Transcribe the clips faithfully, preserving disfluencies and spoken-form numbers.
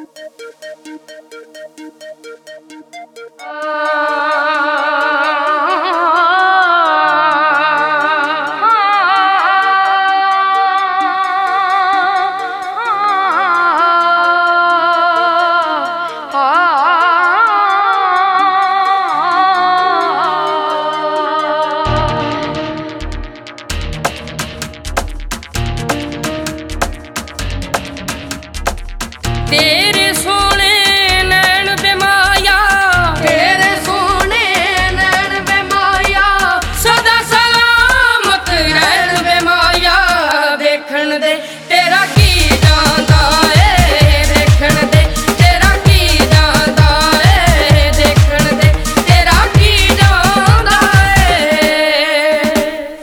तेरे सोने नैन बे माया, तेरे सोने नैन बे माया, सदा सलामत रहन बे माया। देखण दे तेरा की जांदा ए, देखण दे तेरा की जांदा ए, देखण दे तेरा की जांदा ए।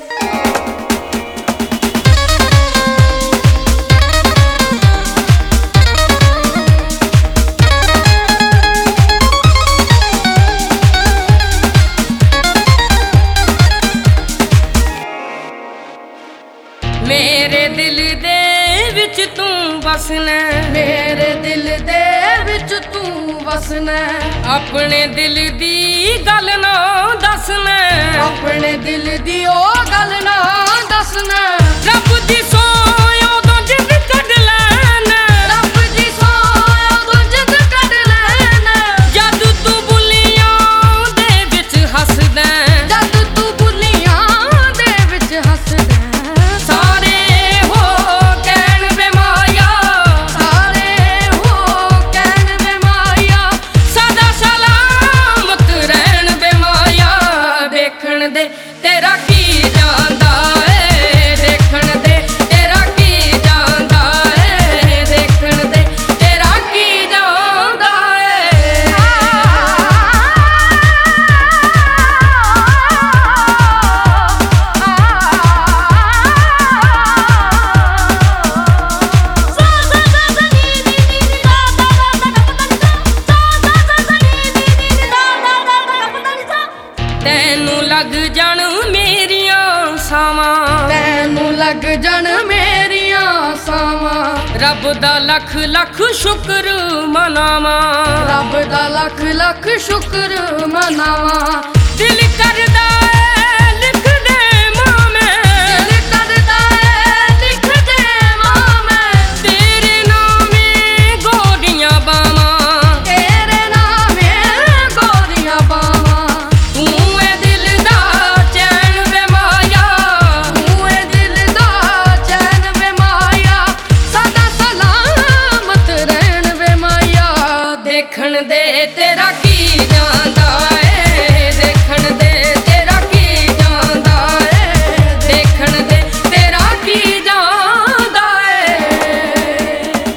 मेरे दिल दे विच तू वसना, मेरे दिल दे विच तू वसना, अपने दिल दी गल ना दसना, अपने दिल दी ओ गल ना दसना। रब दी सोय उदों जिद कढ लैना, रब दी सोय उदों जिद कढ लैना, जद तू बुलियां दे विच हसदा, जद तू बुलियां दे विच हसदा। सारे हो कहण बे माया, सारे हो कहण बे माया, सदा सलामत रहन बे माया। देखण दे तेरा की जांदा ए, देखण दे तेरा की जांदा ए, देखण दे तेरा की जांदा ए। ਤੈਨੂੰ ਲੱਗ ਜਾਣ ਮੇਰੀਆਂ ਸਾਵਾਂ, ਤੈਨੂੰ ਲੱਗ ਜਾਣ ਮੇਰੀਆਂ ਸਾਵਾਂ, ਰੱਬ ਦਾ ਲੱਖ ਲੱਖ ਸ਼ੁਕਰ ਮਨਾਵਾਂ, ਰੱਬ ਦਾ ਲੱਖ ਲੱਖ ਸ਼ੁਕਰ ਮਨਾਵਾਂ। ਦਿਲ ਕਰਦਾ ਏ ਲਿਖ ਦੇਵਾਂ ਮੈਂ, ਦਿਲ ਕਰਦਾ ਏ ਲਿਖ ਦੇਵਾਂ ਮੈਂ, ਤੇਰੇ ਨਾਮੇ ਗੋਰੀਆਂ ਬਾਵਾਂ, ਤੇਰੇ ਨਾਮੇ ਗੋਰੀਆਂ ਬਾਵਾਂ। ਤੂੰ ਏ ਦਿਲ ਦਾ ਚੈਨ ਵੇ ਮਾਇਆ, ਤੂੰ ਏ ਦਿਲ ਦਾ ਚੈਨ ਵੇ ਮਾਇਆ, ਸਦਾ ਸਲਾਮਤ ਰਹਿਣ ਵੇ ਮਾਇਆ। ਦੇਖਣ ਦੇ ਤੇਰਾ ਕੀ ਜਾਂਦਾ ਏ, ਦੇਖਣ ਦੇ ਤੇਰਾ ਕੀ ਜਾਂਦਾ ਏ, ਦੇਖਣ ਦੇ ਤੇਰਾ ਕੀ ਜਾਂਦਾ ਏ।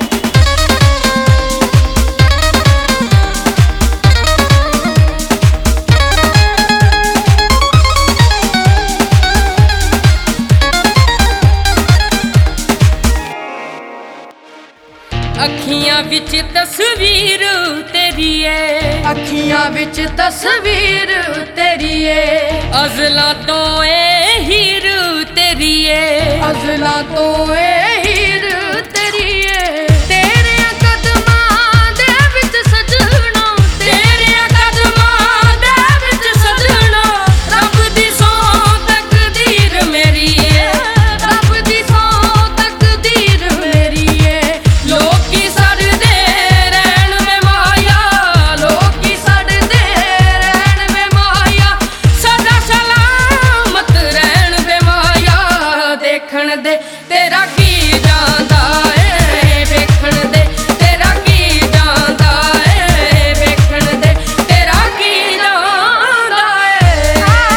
ਅੱਖੀਆਂ ਵਿੱਚ ਤਸਵੀਰ ਤੇਰੀ ਏ, ਅੱਖੀਆਂ ਵਿੱਚ ਤਸਵੀਰ ਤੇਰੀ ਏ, ਅਜ਼ਲਾਂ ਤੋਂ ਏ ਹੀਰ ਤੇਰੀ ਏ, ਅਜ਼ਲਾਂ ਤੋਂ ਏ ਹੀਰ ਤੇਰੀ ਏ। ਤੇਰੇ ਕਦਮਾਂ ਦੇ ਵਿੱਚ ਸਜਣਾ, ਤੇਰੇ ਕਦਮਾਂ ਦੇ ਵਿੱਚ ਸਜਣਾ, ਰੱਬ ਦੀ ਸੌਂ ਤਕਦੀਰ ਮੇਰੀ ਏ, ਰੱਬ ਦੀ ਸੌਂ ਤਕਦੀਰ ਮੇਰੀ ਏ। ਲੋਕੀ ਸੜਦੇ ਰਹਿਣ ਵੇ ਮਾਇਆ, ਲੋਕੀ ਸੜਦੇ ਰਹਿਣ ਵੇ ਮਾਇਆ, ਸਦਾ ਸਲਾਮਤ ਰਹਿਣ ਵੇ ਮਾਇਆ। ਦੇਖਣ ਦੇ ਤੇਰਾ ਕੀ ਜਾਂਦਾ ਏ, ਵੇਖਣ ਦੇ ਤੇਰਾ ਕੀ ਜਾਂਦਾ ਏ, ਵੇਖਣ ਦੇ ਤੇਰਾ ਕੀ ਜਾਂਦਾ ਏ।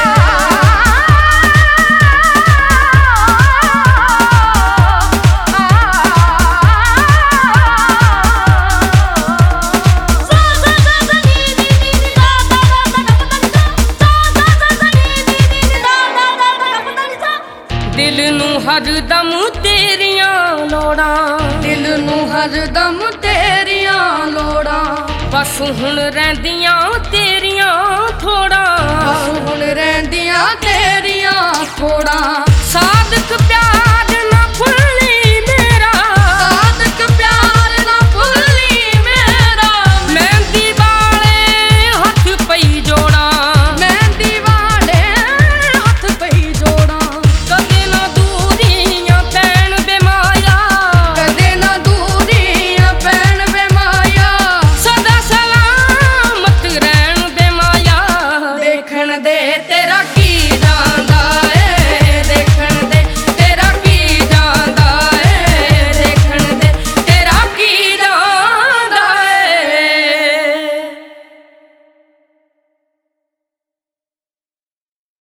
ਦਿਲ ਨੂੰ ਹਰਦਮ ਤੇਰੀਆਂ ਲੋੜਾਂ, ਦਿਲ ਨੂੰ ਹਰਦਮ ਤੇਰੀਆਂ ਲੋੜਾਂ, ਬਸ ਹੁਣ ਰਹਿੰਦੀਆਂ ਤੇਰੀਆਂ ਥੋੜਾਂ, ਬਸ ਹੁਣ ਰਹਿੰਦੀਆਂ ਤੇਰੀਆਂ ਥੋੜਾਂ। ਸਾਦਕ ਪਿਆਰ